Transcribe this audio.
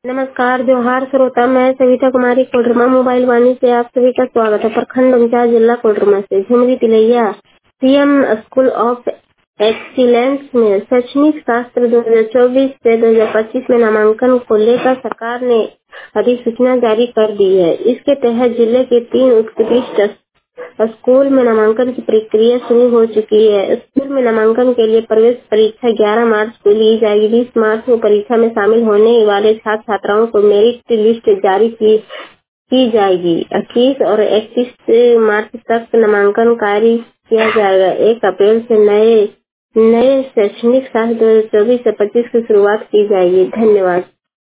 नमस्कार जोहार श्रोता, मैं सविता कुमारी कोडरमा मोबाइल वाणी से आप सभी का स्वागत है। प्रखंड इंचार्ज जिला कोडरमा से Jhumri Telaiya CM school of excellence में शैक्षणिक सत्र 2024 से 2025 में नामांकन को लेकर सरकार ने अधिसूचना जारी कर दी है। इसके तहत जिले के 3 उत्कृष्ट स्कूल में नामांकन की प्रक्रिया शुरू हो चुकी है। स्कूल में नामांकन के लिए प्रवेश परीक्षा 11 मार्च को ली जाएगी। 20 मार्च को परीक्षा में शामिल होने वाले छात्र छात्राओं को मेरिट लिस्ट जारी की जाएगी। 21 और 31 मार्च तक नामांकन कार्य किया जाएगा। 1 अप्रैल से नए शैक्षणिक साल 2024 से 25 की शुरुआत की जाएगी। धन्यवाद।